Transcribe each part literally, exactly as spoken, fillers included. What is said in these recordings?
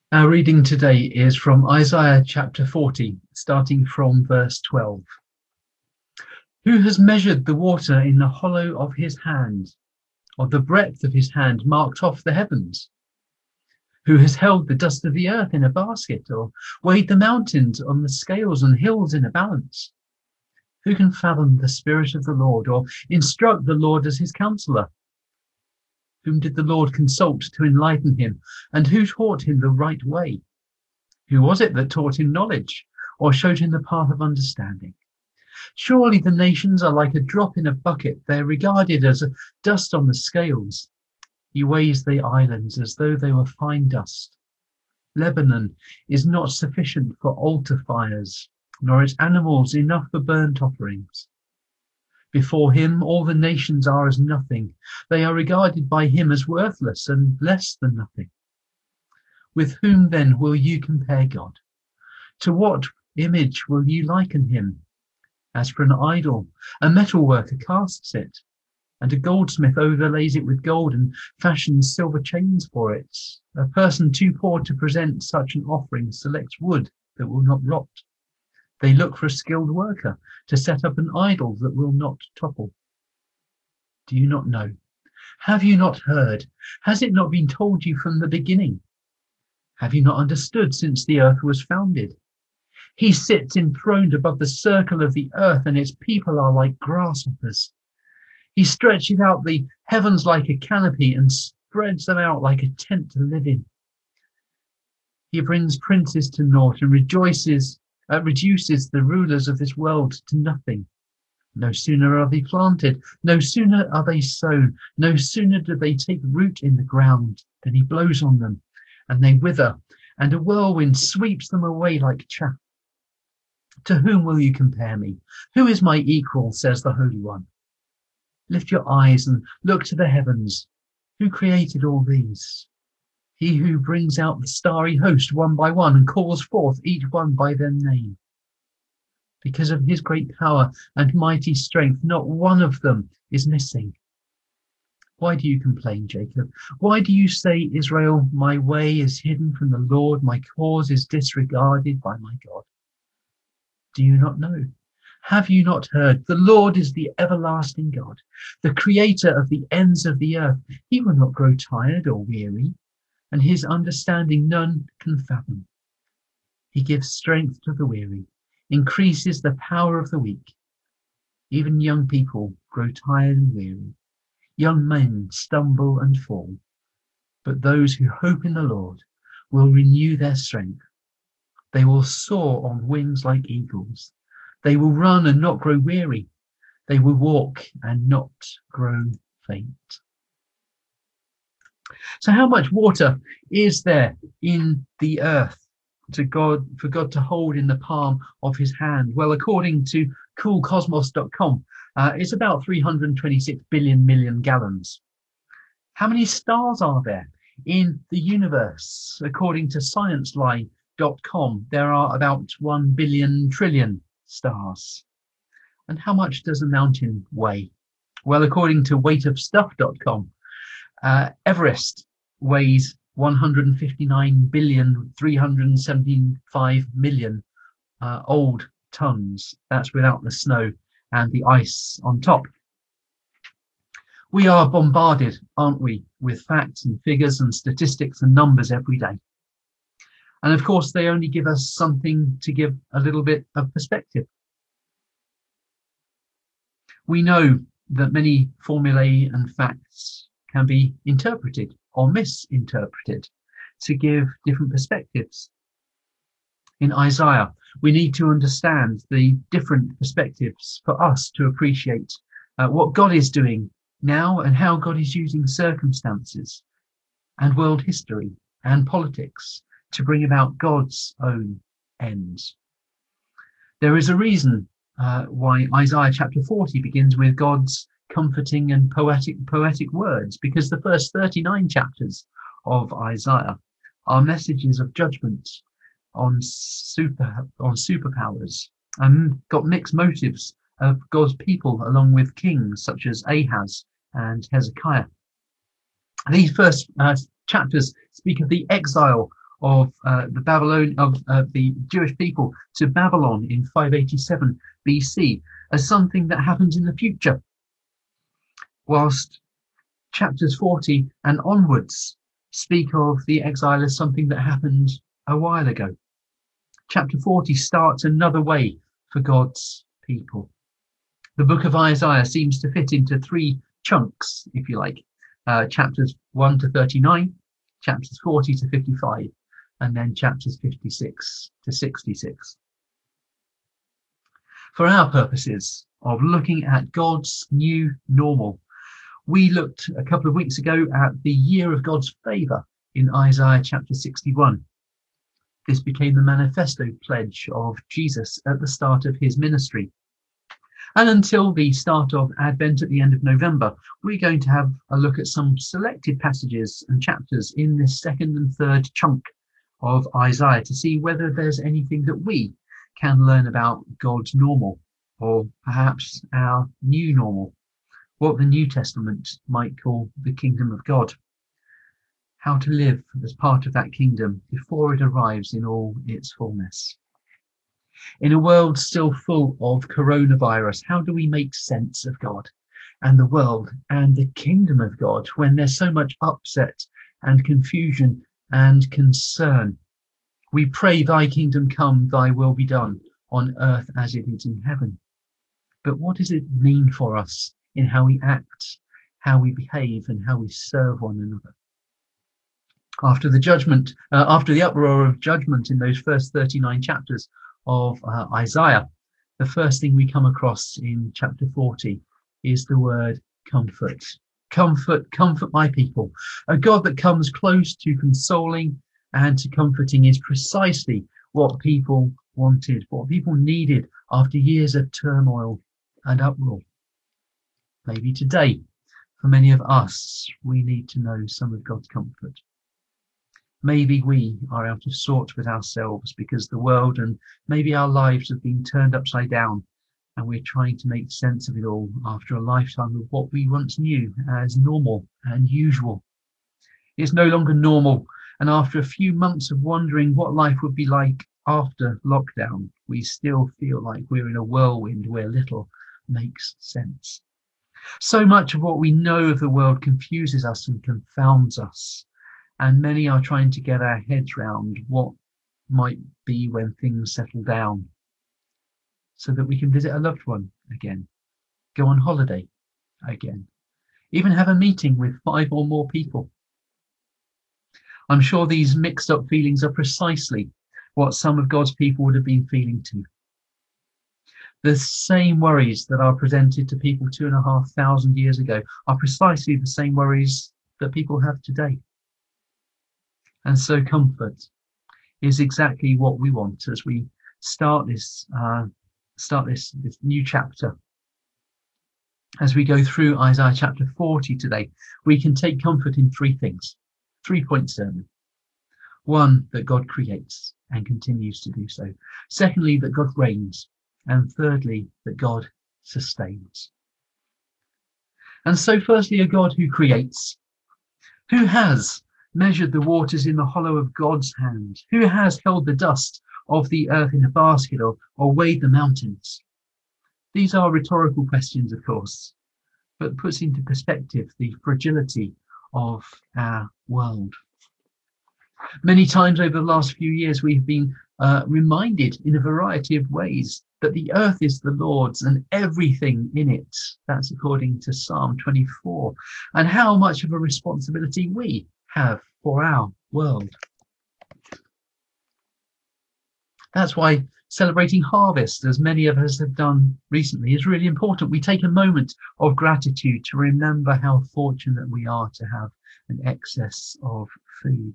Our reading today is from Isaiah chapter forty, starting from verse twelve. Who has measured the water in the hollow of his hand, or the breadth of his hand marked off the heavens? Who has held the dust of the earth in a basket, or weighed the mountains on the scales and hills in a balance? Who can fathom the spirit of the Lord, or instruct the Lord as his counselor? Whom did the Lord consult to enlighten him, and who taught him the right way? Who was it that taught him knowledge, or showed him the path of understanding? Surely the nations are like a drop in a bucket. They are regarded as a dust on the scales. He weighs the islands as though they were fine dust. Lebanon is not sufficient for altar fires, nor its animals enough for burnt offerings. Before him all the nations are as nothing. They are regarded by him as worthless and less than nothing. With whom then will you compare God? To what image will you liken him? As for an idol, a metal worker casts it, and a goldsmith overlays it with gold and fashions silver chains for it. A person too poor to present such an offering selects wood that will not rot. They look for a skilled worker to set up an idol that will not topple. Do you not know? Have you not heard? Has it not been told you from the beginning? Have you not understood since the earth was founded? He sits enthroned above the circle of the earth, and its people are like grasshoppers. He stretches out the heavens like a canopy and spreads them out like a tent to live in. He brings princes to naught and rejoices Uh, reduces the rulers of this world to nothing. No sooner are they planted, no sooner are they sown, no sooner do they take root in the ground than he blows on them, and they wither, and a whirlwind sweeps them away like chaff. To whom will you compare me? Who is my equal, says the Holy One? Lift your eyes and look to the heavens. Who created all these? He who brings out the starry host one by one and calls forth each one by their name. Because of his great power and mighty strength, not one of them is missing. Why do you complain, Jacob? Why do you say, Israel, my way is hidden from the Lord, my cause is disregarded by my God? Do you not know? Have you not heard? The Lord is the everlasting God, the creator of the ends of the earth. He will not grow tired or weary, and his understanding none can fathom. He gives strength to the weary, increases the power of the weak. Even young people grow tired and weary. Young men stumble and fall. But those who hope in the Lord will renew their strength. They will soar on wings like eagles. They will run and not grow weary. They will walk and not grow faint. So how much water is there in the earth to God, for God to hold in the palm of his hand? Well, according to cool cosmos dot com, uh, it's about three hundred twenty-six billion million gallons. How many stars are there in the universe? According to science line dot com, there are about one billion trillion stars. And how much does a mountain weigh? Well, according to weight of stuff dot com, Uh, Everest weighs one hundred fifty-nine billion three hundred seventy-five million uh, old tons. That's without the snow and the ice on top. We are bombarded, aren't we, with facts and figures and statistics and numbers every day. And of course, they only give us something to give a little bit of perspective. We know that many formulae and facts can be interpreted or misinterpreted to give different perspectives. In Isaiah, we need to understand the different perspectives for us to appreciate uh, what God is doing now and how God is using circumstances and world history and politics to bring about God's own ends. There is a reason uh, why Isaiah chapter forty begins with God's comforting and poetic poetic words, because the first thirty-nine chapters of Isaiah are messages of judgment on super on superpowers and got mixed motives of God's people along with kings such as Ahaz and Hezekiah. These first uh, chapters speak of the exile of uh, the Babylon of uh, the Jewish people to Babylon in five eighty-seven B C as something that happens in the future, whilst chapters forty and onwards speak of the exile as something that happened a while ago. Chapter forty starts another way for God's people. The book of Isaiah seems to fit into three chunks, if you like, uh, chapters one to thirty-nine, chapters forty to fifty-five, and then chapters fifty-six to sixty-six. For our purposes of looking at God's new normal, we looked a couple of weeks ago at the year of God's favour in Isaiah chapter sixty-one. This became the manifesto pledge of Jesus at the start of his ministry. And until the start of Advent at the end of November, we're going to have a look at some selected passages and chapters in this second and third chunk of Isaiah to see whether there's anything that we can learn about God's normal, or perhaps our new normal, what the New Testament might call the kingdom of God, how to live as part of that kingdom before it arrives in all its fullness. In a world still full of coronavirus, how do we make sense of God and the world and the kingdom of God when there's so much upset and confusion and concern? We pray, thy kingdom come, thy will be done on earth as it is in heaven. But what does it mean for us in how we act, how we behave, and how we serve one another? After the judgment, uh, after the uproar of judgment in those first thirty-nine chapters of uh, Isaiah, the first thing we come across in chapter forty is the word comfort. Comfort, comfort my people. A God that comes close to consoling and to comforting is precisely what people wanted, what people needed after years of turmoil and uproar. Maybe today, for many of us, we need to know some of God's comfort. Maybe we are out of sorts with ourselves because the world and maybe our lives have been turned upside down, and we're trying to make sense of it all after a lifetime of what we once knew as normal and usual. It's no longer normal, and after a few months of wondering what life would be like after lockdown, we still feel like we're in a whirlwind where little makes sense. So much of what we know of the world confuses us and confounds us. And many are trying to get our heads round what might be when things settle down, so that we can visit a loved one again, go on holiday again, even have a meeting with five or more people. I'm sure these mixed up feelings are precisely what some of God's people would have been feeling too. The same worries that are presented to people two and a half thousand years ago are precisely the same worries that people have today. And so comfort is exactly what we want as we start this uh, start this, this new chapter. As we go through Isaiah chapter forty today, we can take comfort in three things, three point sermon. One, that God creates and continues to do so. Secondly, that God reigns. And thirdly, that God sustains. And so firstly, a God who creates, who has measured the waters in the hollow of God's hand, who has held the dust of the earth in a basket, or, or weighed the mountains. These are rhetorical questions, of course, but puts into perspective the fragility of our world. Many times over the last few years, we've been uh, reminded in a variety of ways that the earth is the Lord's and everything in it. That's according to Psalm twenty-four, and how much of a responsibility we have for our world. That's why celebrating harvest, as many of us have done recently, is really important. We take a moment of gratitude to remember how fortunate we are to have an excess of food.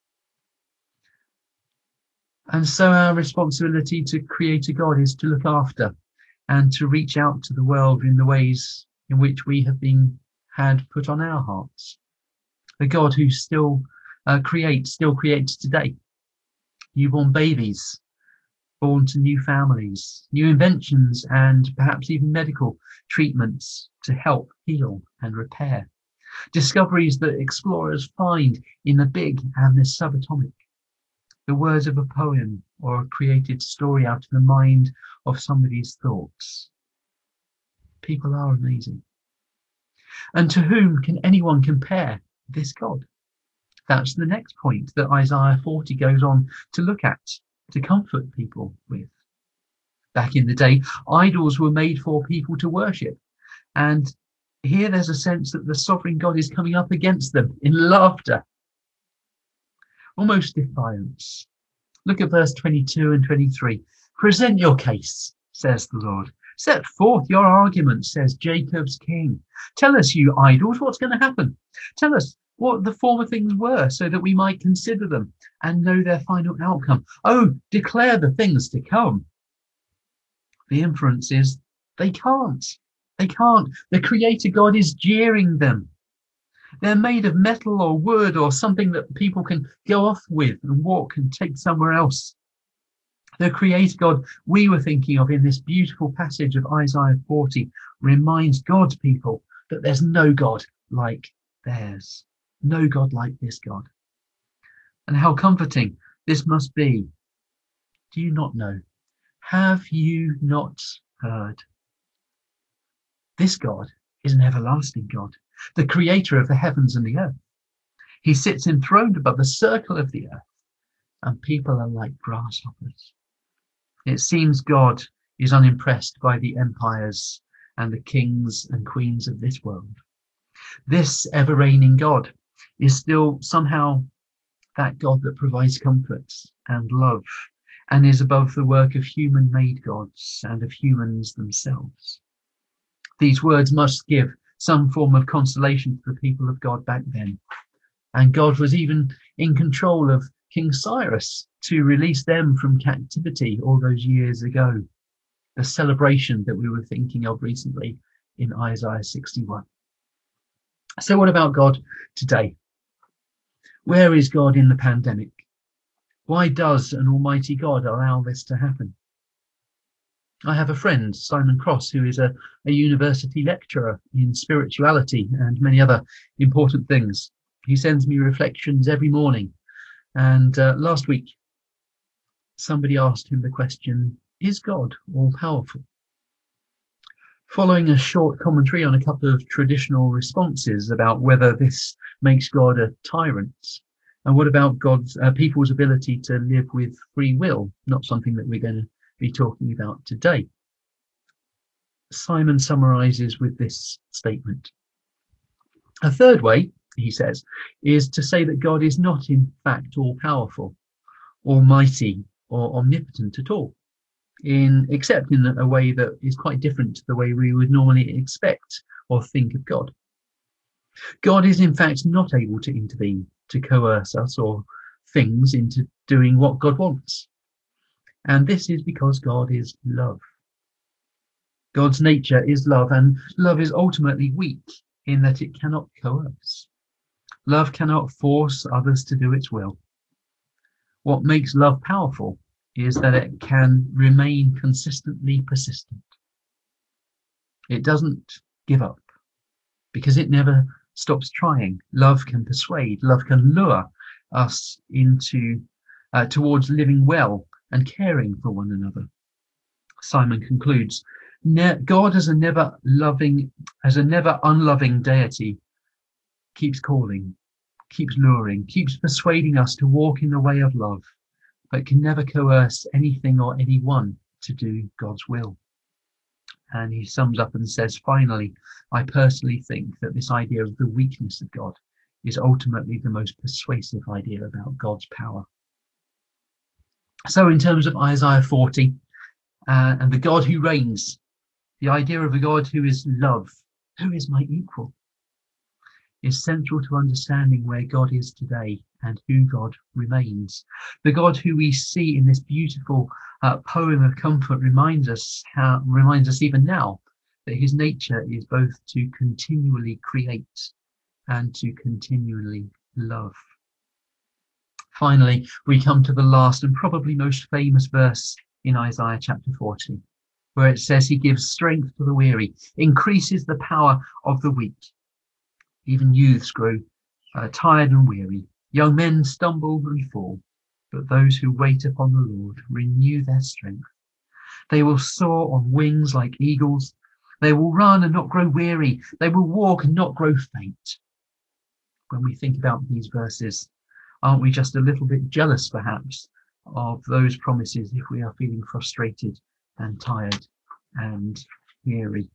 And so our responsibility to create a God is to look after and to reach out to the world in the ways in which we have been had put on our hearts. A God who still uh, creates, still creates today. Newborn babies, born to new families, new inventions, and perhaps even medical treatments to help heal and repair. Discoveries that explorers find in the big and the subatomic. the words of a poem or a created story out of the mind of somebody's thoughts. People are amazing. And to whom can anyone compare this God? That's the next point that Isaiah forty goes on to look at, to comfort people with. Back in the day, idols were made for people to worship. And here there's a sense that the sovereign God is coming up against them in laughter, almost defiance. Look at verse twenty-two and twenty-three. Present your case, says the Lord. Set forth your argument, says Jacob's king. Tell us, you idols, what's going to happen. Tell us what the former things were so that we might consider them and know their final outcome. Oh, declare the things to come. The inference is they can't. They can't. The Creator God is jeering them. They're made of metal or wood or something that people can go off with and walk and take somewhere else. The Creator God we were thinking of in this beautiful passage of Isaiah forty reminds God's people that there's no God like theirs. No God like this God. And how comforting this must be. Do you not know? Have you not heard? This God is an everlasting God, the creator of the heavens and the earth. He sits enthroned above the circle of the earth, and people are like grasshoppers. It seems God is unimpressed by the empires and the kings and queens of this world. This ever-reigning God is still somehow that God that provides comfort and love and is above the work of human-made gods and of humans themselves. These words must give some form of consolation to the people of God back then. And God was even in control of King Cyrus to release them from captivity all those years ago. The celebration that we were thinking of recently in Isaiah sixty-one. So what about God today? Where is God in the pandemic? Why does an almighty God allow this to happen? I have a friend, Simon Cross, who is a, a university lecturer in spirituality and many other important things. He sends me reflections every morning. And uh, last week, somebody asked him the question, is God all-powerful? Following a short commentary on a couple of traditional responses about whether this makes God a tyrant, and what about God's uh, people's ability to live with free will, not something that we're going to be talking about today. Simon summarizes with this statement. A third way, he says, is to say that God is not in fact all-powerful, almighty, or omnipotent at all, in except in a way that is quite different to the way we would normally expect or think of God. God is in fact not able to intervene, to coerce us or things into doing what God wants. And this is because God is love. God's nature is love, and love is ultimately weak in that it cannot coerce. Love cannot force others to do its will. What makes love powerful is that it can remain consistently persistent. It doesn't give up because it never stops trying. Love can persuade, love can lure us into uh, towards living well and caring for one another. Simon concludes, God as a never loving, as a never unloving deity keeps calling, keeps luring, keeps persuading us to walk in the way of love, but can never coerce anything or anyone to do God's will. And he sums up and says, finally, I personally think that this idea of the weakness of God is ultimately the most persuasive idea about God's power. So in terms of Isaiah forty uh, and the God who reigns, the idea of a God who is love, who is my equal, is central to understanding where God is today and who God remains. The God who we see in this beautiful uh, poem of comfort reminds us how reminds us even now that his nature is both to continually create and to continually love. Finally, we come to the last and probably most famous verse in Isaiah chapter forty, where it says he gives strength to the weary, increases the power of the weak. Even youths grow uh, tired and weary. Young men stumble and fall. But those who wait upon the Lord renew their strength. They will soar on wings like eagles. They will run and not grow weary. They will walk and not grow faint. When we think about these verses, aren't we just a little bit jealous, perhaps, of those promises if we are feeling frustrated and tired and weary?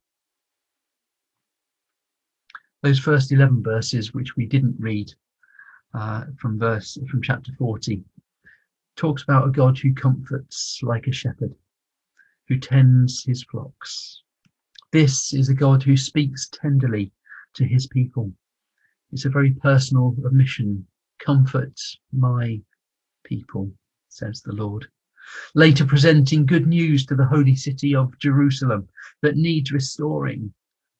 Those first eleven verses, which we didn't read uh, from verse from chapter forty, talks about a God who comforts like a shepherd, who tends his flocks. This is a God who speaks tenderly to his people. It's a very personal admission. Comfort my people, says the Lord. Later presenting good news to the holy city of Jerusalem that needs restoring.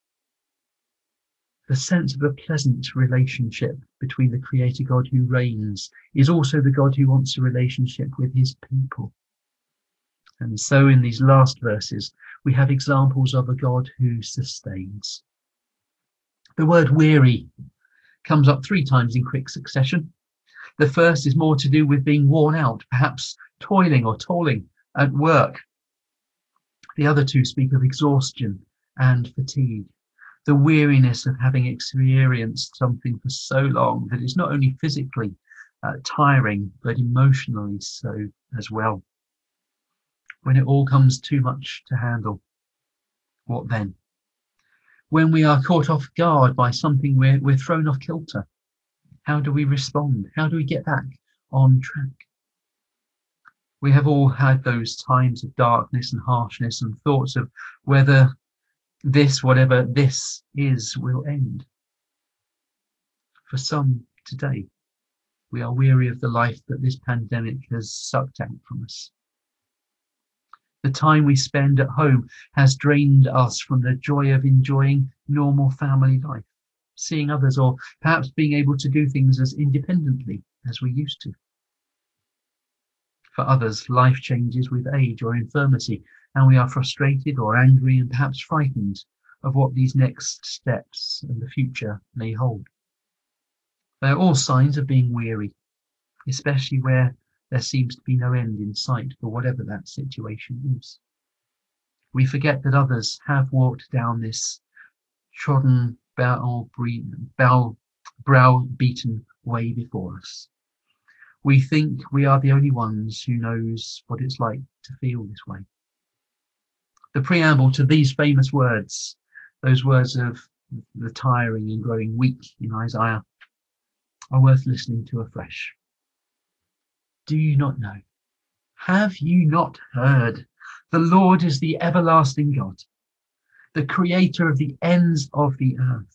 The sense of a pleasant relationship between the Creator God who reigns is also the God who wants a relationship with his people. And so in these last verses, we have examples of a God who sustains. The word weary comes up three times in quick succession. The first is more to do with being worn out, perhaps toiling or tolling at work. The other two speak of exhaustion and fatigue, the weariness of having experienced something for so long that it's not only physically uh, tiring, but emotionally so as well. When it all comes too much to handle, what then? When we are caught off guard by something, we're, we're thrown off kilter. How do we respond? How do we get back on track? We have all had those times of darkness and harshness and thoughts of whether this, whatever this is, will end. For some today, we are weary of the life that this pandemic has sucked out from us. The time we spend at home has drained us from the joy of enjoying normal family life, seeing others, or perhaps being able to do things as independently as we used to. For others, life changes with age or infirmity, and we are frustrated or angry and perhaps frightened of what these next steps and the future may hold. They are all signs of being weary, especially where there seems to be no end in sight for whatever that situation is. We forget that others have walked down this trodden, brow-beaten way before us. We think we are the only ones who knows what it's like to feel this way. The preamble to these famous words, those words of the tiring and growing weak in Isaiah, are worth listening to afresh. Do you not know? Have you not heard? The Lord is the everlasting God, the creator of the ends of the earth.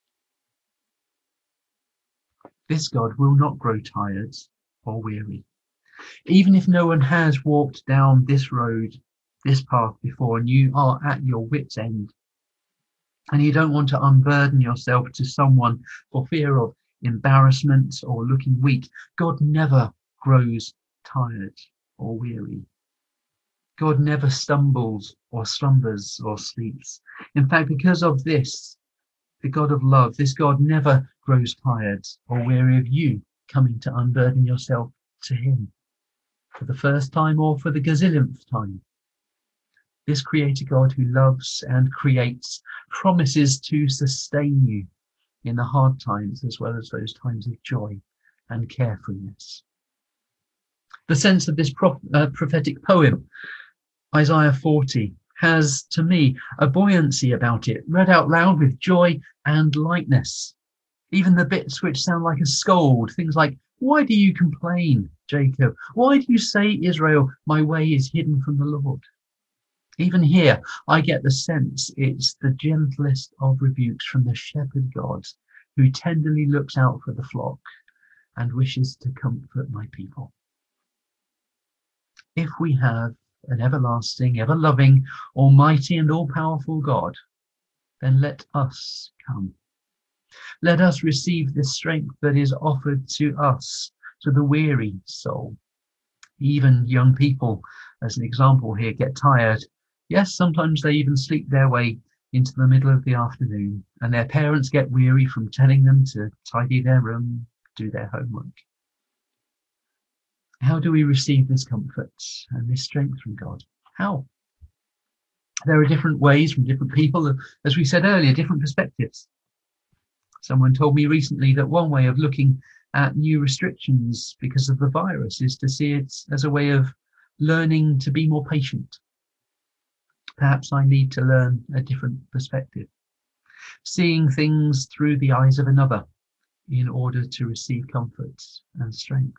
This God will not grow tired or weary. Even if no one has walked down this road, this path before, and you are at your wit's end, and you don't want to unburden yourself to someone for fear of embarrassment or looking weak, God never grows tired or weary. God never stumbles or slumbers or sleeps. In fact, because of this, the God of love, this God never grows tired or weary of you coming to unburden yourself to him for the first time or for the gazillionth time. This Creator God who loves and creates promises to sustain you in the hard times as well as those times of joy and carefreeness. The sense of this prof- uh, prophetic poem, Isaiah forty, has to me a buoyancy about it, read out loud with joy and lightness. Even the bits which sound like a scold, things like, "Why do you complain, Jacob? Why do you say, Israel, my way is hidden from the Lord?" Even here, I get the sense it's the gentlest of rebukes from the shepherd God who tenderly looks out for the flock and wishes to comfort my people. If we have an everlasting, ever-loving, almighty and all-powerful God, then let us come. Let us receive this strength that is offered to us, to the weary soul. Even young people, as an example here, get tired. Yes, sometimes they even sleep their way into the middle of the afternoon, and their parents get weary from telling them to tidy their room, do their homework. How do we receive this comfort and this strength from God? How? There are different ways from different people, as we said earlier, different perspectives. Someone told me recently that one way of looking at new restrictions because of the virus is to see it as a way of learning to be more patient. Perhaps I need to learn a different perspective, seeing things through the eyes of another in order to receive comfort and strength.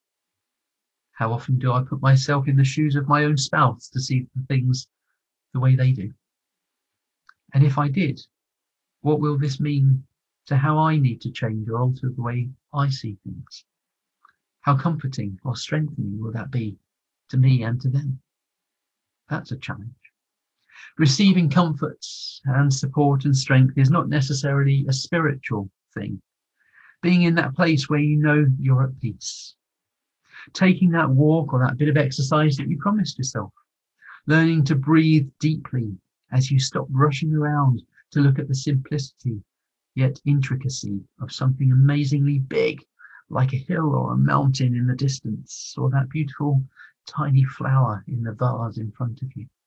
How often do I put myself in the shoes of my own spouse to see things the way they do? And if I did, what will this mean to how I need to change or alter the way I see things? How comforting or strengthening will that be to me and to them? That's a challenge. Receiving comfort and support and strength is not necessarily a spiritual thing. Being in that place where you know you're at peace. Taking that walk or that bit of exercise that you promised yourself. Learning to breathe deeply as you stop rushing around to look at the simplicity yet intricacy of something amazingly big, like a hill or a mountain in the distance, or that beautiful tiny flower in the vase in front of you.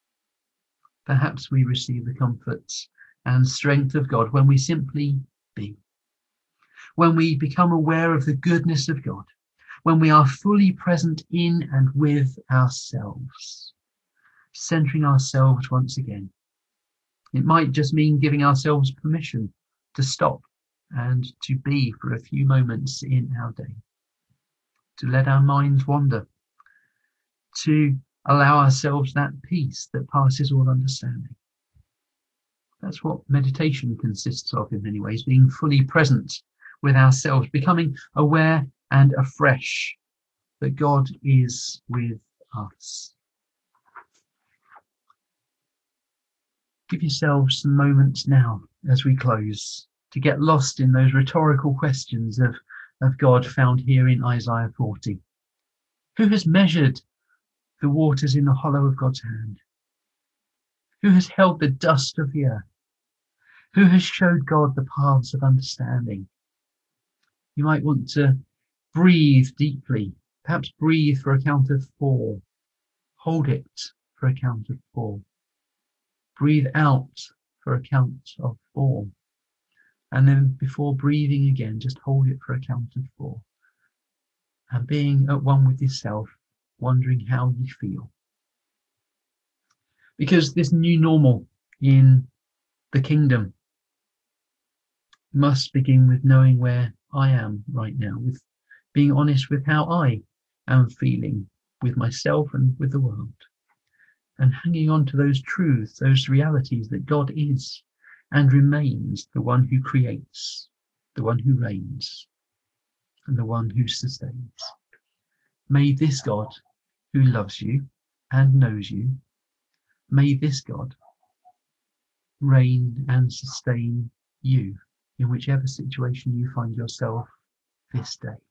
Perhaps we receive the comfort and strength of God when we simply be. When we become aware of the goodness of God. When we are fully present in and with ourselves. Centering ourselves once again. It might just mean giving ourselves permission to stop and to be for a few moments in our day. To let our minds wander. To allow ourselves that peace that passes all understanding. That's what meditation consists of in many ways, being fully present with ourselves, becoming aware and afresh that God is with us. Give yourselves some moments now as we close to get lost in those rhetorical questions of, of God found here in Isaiah forty. Who has measured the waters in the hollow of God's hand? Who has held the dust of the earth? Who has showed God the paths of understanding? You might want to breathe deeply, perhaps breathe for a count of four. Hold it for a count of four. Breathe out for a count of four. And then before breathing again, just hold it for a count of four. And being at one with yourself, wondering how you feel. Because this new normal in the kingdom must begin with knowing where I am right now, with being honest with how I am feeling with myself and with the world, and hanging on to those truths, those realities that God is and remains the one who creates, the one who reigns, and the one who sustains. May this God who loves you and knows you, may this God reign and sustain you in whichever situation you find yourself this day.